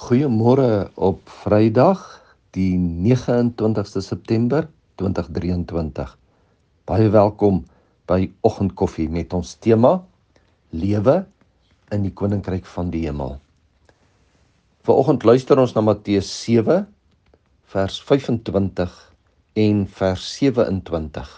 Goeiemôre op Vrydag, die 29ste September 2023. Baie welkom by Oggendkoffie met ons tema Lewe in die Koninkryk van die Hemel. Vanoggend luister ons na Matteus 7 vers 25 en vers 27.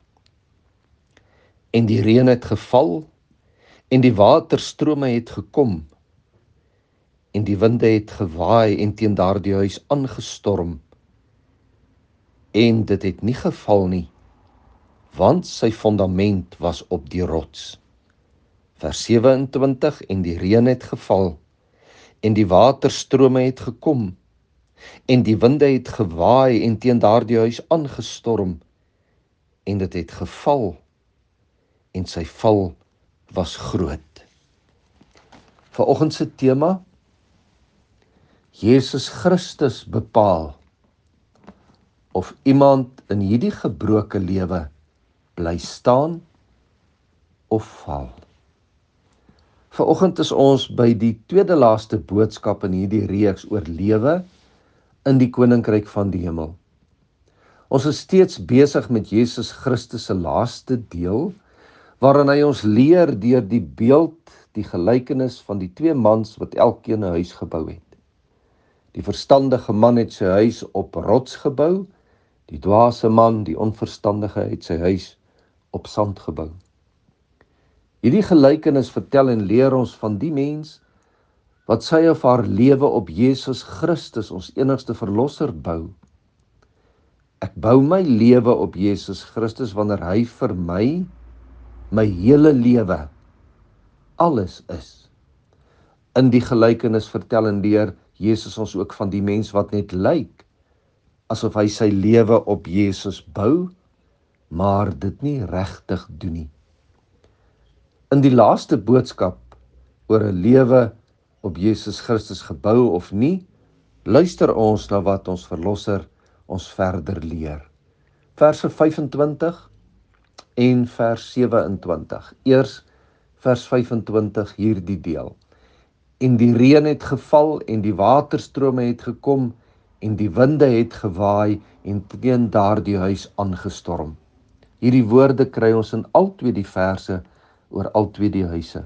En die reën het geval en die waterstrome het gekom en die winde het gewaai en teen daardie huis aangestorm, en dit het nie geval nie, want sy fondament was op die rots. Vers 27, en die reën het geval, en die waterstrome het gekom, en die winde het gewaai en teen daardie huis aangestorm, en dit het geval, en sy val was groot. Vanoggend se tema: Jesus Christus bepaal of iemand in hierdie gebroke lewe bly staan of val. Vanoggend is ons by die tweede laaste boodskap in hierdie reeks oor lewe in die Koninkryk van die Hemel. Ons is steeds besig met Jesus Christus se laaste deel, waarin hy ons leer deur die beeld, die gelykenis van die twee mans wat elkeen 'n huis gebou het. Die verstandige man het sy huis op rots gebou, die dwaase man, die onverstandige, het sy huis op sand gebou. Hierdie gelykenis vertel en leer ons van die mens wat sy of haar lewe op Jesus Christus, ons enigste verlosser, bou. Ek bou my lewe op Jesus Christus wanneer hy vir my hele lewe, alles is. In die gelykenis vertel en leer Jesus ons ook van die mens wat net lyk asof hy sy lewe op Jesus bou, maar dit nie regtig doen nie. In die laaste boodskap oor 'n lewe op Jesus Christus gebou of nie, luister ons na wat ons verlosser ons verder leer. Verse 25 en vers 27. Eers vers 25, hierdie deel. En die reën het geval en die waterstrome het gekom en die winde het gewaai en teen daardie huis aangestorm. Hierdie woorde kry ons in al twee die verse oor al twee die huise.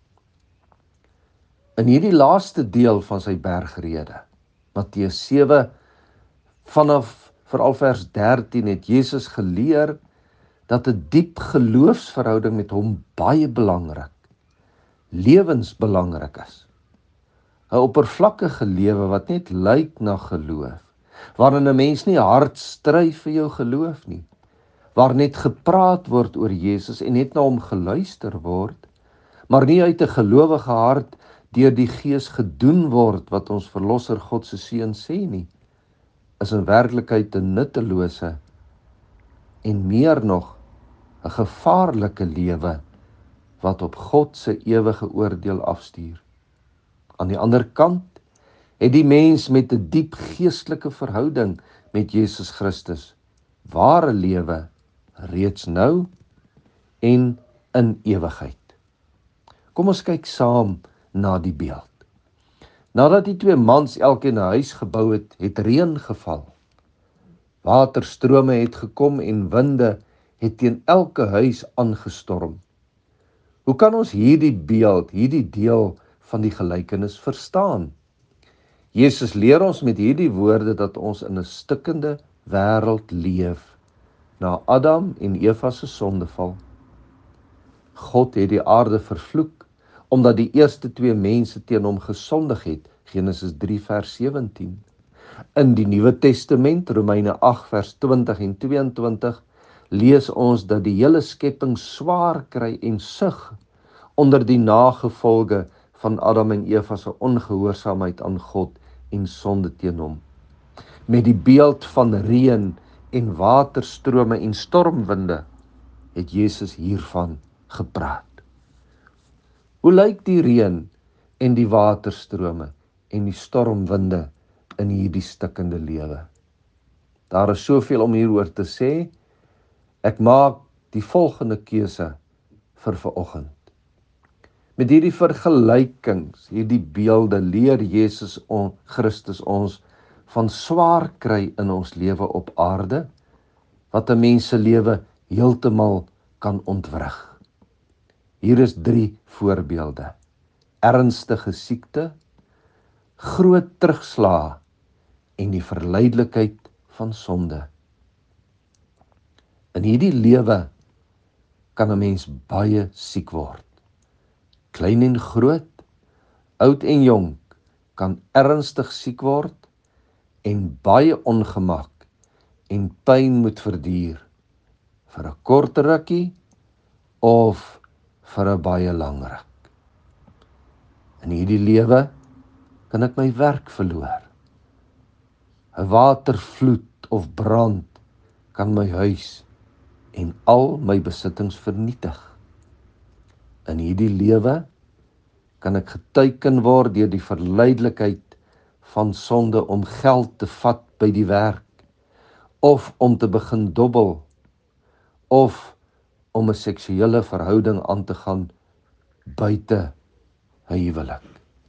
In hierdie laaste deel van sy bergrede, Matteus 7, vanaf veral vers 13, het Jesus geleer dat 'n diep geloofsverhouding met hom baie belangrik, lewensbelangrik is. 'n oppervlakkige lewe wat net lyk na geloof, waarin 'n mens nie hard stry vir jou geloof nie, waar net gepraat word oor Jesus en net na hom geluister word, maar nie uit 'n gelowige hart deur die Gees gedoen word wat ons verlosser God se seun sê nie, is in werklikheid 'n nuttelose en meer nog 'n gevaarlike lewe wat op God se ewige oordeel afstuur. Aan die ander kant het die mens met 'n diep geestelike verhouding met Jesus Christus ware lewe reeds nou en in ewigheid. Kom ons kyk saam na die beeld. Nadat die twee mans elkeen 'n huis gebou het, het reën geval. Waterstrome het gekom en winde het teen elke huis aangestorm. Hoe kan ons hierdie beeld, hierdie deel van die gelykenis verstaan? Jesus leer ons met hierdie woorde dat ons in 'n stikkende wêreld leef, na Adam en Eva se sondeval. God het die aarde vervloek, omdat die eerste twee mense teen hom gesondig het, Genesis 3 vers 17. In die Nuwe Testament, Romeine 8 vers 20 en 22, lees ons dat die hele skepping swaar kry en sug onder die nagevolge van Adam en Eva se ongehoorsaamheid aan God en sonde teen hom. Met die beeld van reën en waterstrome en stormwinde het Jesus hiervan gepraat. Hoe lyk die reën en die waterstrome en die stormwinde in hierdie stikkende lewe? Daar is soveel om hieroor te sê. Ek maak die volgende keuse vir vanoggend. Met hierdie vergelykings, hierdie beelde, leer Christus ons van swaar kry in ons lewe op aarde, wat 'n mens se lewe heeltemal kan ontwrig. Hier is 3 voorbeelde: ernstige siekte, groot terugslae en die verleidelikheid van sonde. In hierdie lewe kan 'n mens baie siek word. Klein en groot, oud en jonk kan ernstig siek word en baie ongemak en pyn moet verduur vir 'n kort rukkie of vir 'n baie lang ruk. In hierdie lewe kan ek my werk verloor. 'n Watervloed of brand kan my huis en al my besittings vernietig. In hierdie lewe kan ek geteken word deur die verleidelikheid van sonde om geld te vat by die werk, of om te begin dobbel, of om 'n seksuele verhouding aan te gaan buite 'n huwelik.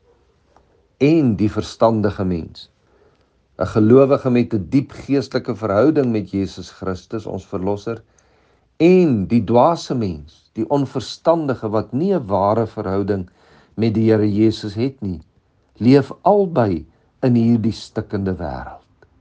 En die verstandige mens, 'n gelowige met 'n diep geestelike verhouding met Jesus Christus, ons verlosser, en die dwaase mens, die onverstandige wat nie 'n ware verhouding met die Here Jesus het nie, leef albei in hierdie stikkende wêreld.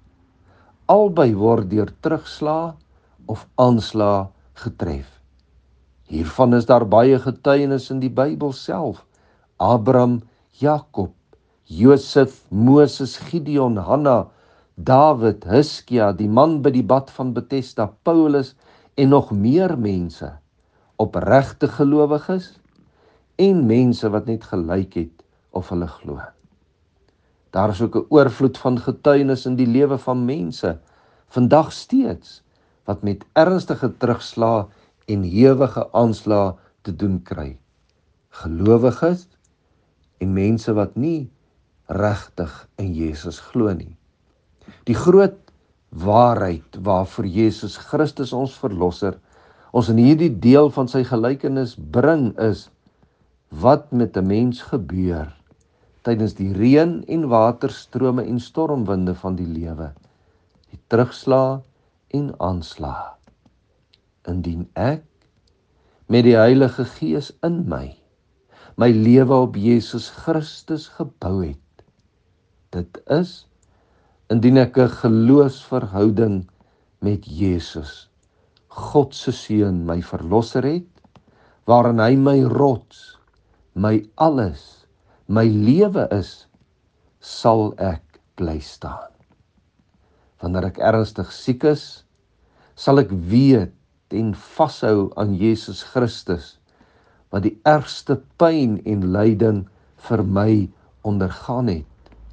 Albei word deur terugslae of aanslae getref. Hiervan is daar baie getuienis in die Bybel self. Abraham, Jakob, Josef, Moses, Gideon, Hanna, Dawid, Hiskia, die man by die bad van Betesda, Paulus en nog meer mense, opregte gelowiges en mense wat net gelyk het of hulle glo. Daar is ook 'n oorvloed van getuienis in die lewe van mense, vandag steeds, wat met ernstige terugslae en hewige aanslae te doen kry. Gelowiges en mense wat nie regtig in Jesus glo nie. Die groot waarheid waarvoor Jesus Christus ons verlosser ons in hierdie deel van sy gelykenis bring is, wat met 'n mens gebeur tydens die reën en waterstrome en stormwinde van die lewe, die terugslae en aanslae. Indien ek met die Heilige Gees in my lewe op Jesus Christus gebou het, dit is indien ek 'n geloofsverhouding met Jesus, God se Seun, my verlosser het, waarin hy my rots, my alles, my lewe is, sal ek bly staan. Wanneer ek ernstig siek is, sal ek weet en vashou aan Jesus Christus, wat die ergste pyn en lyding vir my ondergaan het,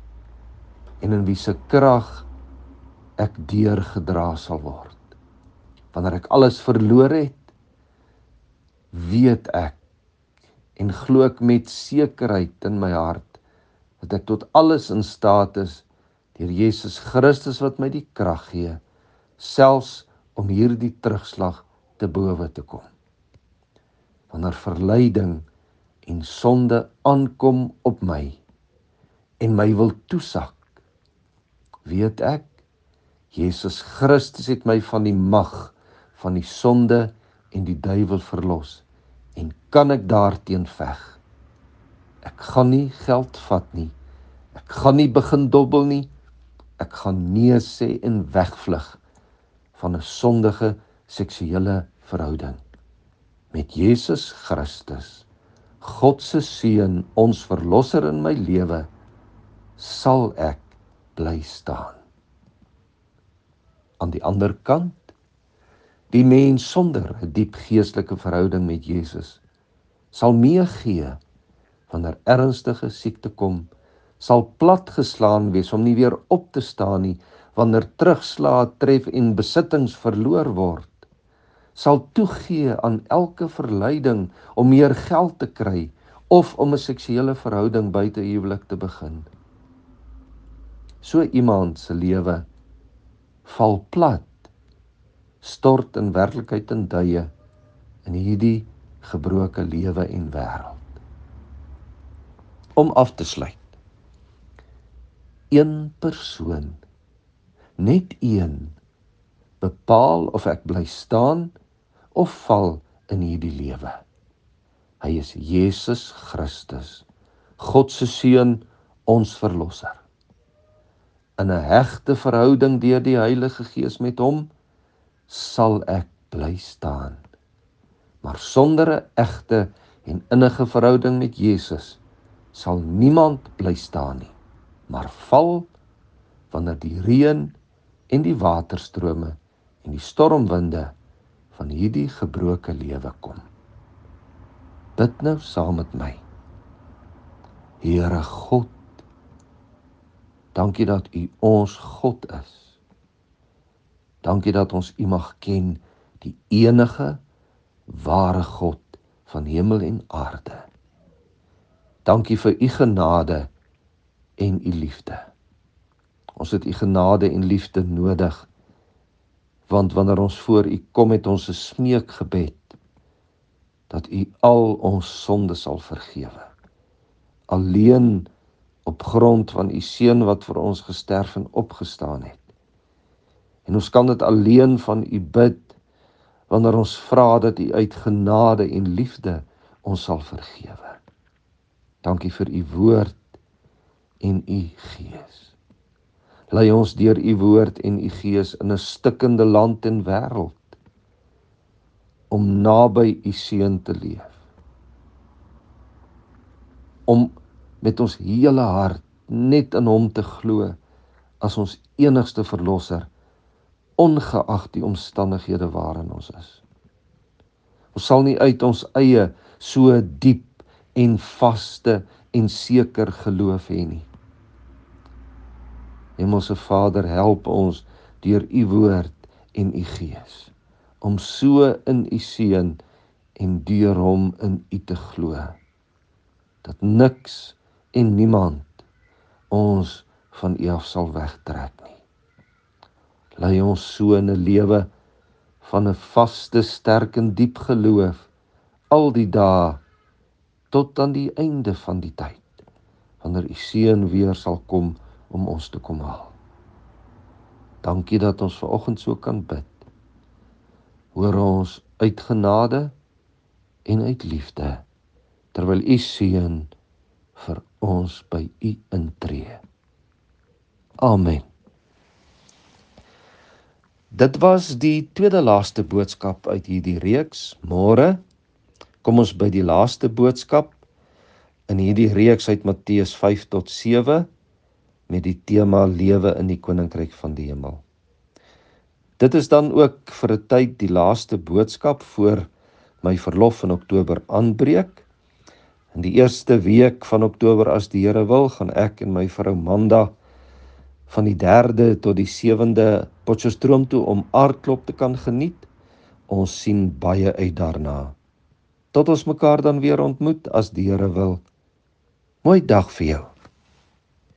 en in wie se krag ek deurgedra sal word. Wanneer ek alles verloor het, weet ek en glo ek met sekerheid in my hart, dat ek tot alles in staat is, deur Jesus Christus wat my die krag gee, selfs om hierdie terugslag te bowe te kom. Wanneer verleiding en sonde aankom op my, en my wil toesak, weet ek, Jesus Christus het my van die mag, van die sonde en die duiwel verlos, en kan ek daarteen veg. Ek gaan nie geld vat nie, ek gaan nie begin dobbel nie, ek gaan nee sê en wegvlug van 'n sondige seksuele verhouding. Met Jesus Christus, God se Seun, ons verlosser in my lewe, sal ek bly staan. Aan die ander kant, die mens sonder 'n diep geestelike verhouding met Jesus, sal meegee wanneer ernstige siekte kom, sal platgeslaan wees om nie weer op te staan nie, wanneer terugslae tref en besittings verloor word, sal toegee aan elke verleiding om meer geld te kry of om 'n seksuele verhouding buite huwelik te begin. So iemand se lewe val plat, stort in werklikheid in duie in hierdie gebroke lewe en wêreld. Om af te sluit. Een persoon, net een, bepaal of ek bly staan of val in hierdie lewe. Hy is Jesus Christus, God se Seun, ons Verlosser. In 'n hegte verhouding deur die Heilige Gees met hom, sal ek bly staan. Maar sonder 'n egte en innige verhouding met Jesus, sal niemand bly staan nie, maar val wanneer die reën en die waterstrome en die stormwinde van hierdie gebroke lewe kom. Bid nou saam met my. Here God, dankie dat U ons God is. Dankie dat ons U mag ken, die enige ware God van hemel en aarde. Dankie vir U genade en U liefde. Ons het U genade en liefde nodig, want wanneer ons voor U kom met ons 'n smeekgebed, dat U al ons sonde sal vergewe. Alleen op grond van U Seun wat vir ons gesterf en opgestaan het. En ons kan dit alleen van U bid, wanneer ons vra dat U uit genade en liefde ons sal vergewe. Dankie vir U woord en U Gees. Lei ons deur U woord en U Gees in 'n stikkende land en wêreld, om naby U Seun te leef. Om met ons hele hart net in Hom te glo as ons enigste Verlosser, ongeag die omstandighede waarin ons is. Ons sal nie uit ons eie so diep en vaste en seker geloof hê nie. Hemelse Vader, help ons deur U woord en U Gees, om so in U Seun en deur Hom in U te glo, dat niks en niemand ons van U af sal wegtrek nie. Lei ons so in 'n lewe van 'n vaste, sterk en diep geloof, al die dae, tot aan die einde van die tyd, wanneer U Seun weer sal kom om ons te kom haal. Dankie dat ons vanoggend so kan bid. Hoor ons uit genade en uit liefde, terwyl U Seun vir ons by U intree. Amen. Dit was die tweede laaste boodskap uit hierdie reeks. Môre kom ons by die laaste boodskap in hierdie reeks uit Matteus 5 tot 7 met die tema lewe in die koninkryk van die hemel. Dit is dan ook vir 'n tyd die laaste boodskap voor my verlof in Oktober aanbreek. In die eerste week van Oktober, as die Here wil, gaan ek en my vrou Manda van die 3de tot die 7de Potchefstroom toe om aardklop te kan geniet. Ons sien baie uit daarna. Tot ons mekaar dan weer ontmoet, as die Here wil. Mooi dag vir jou.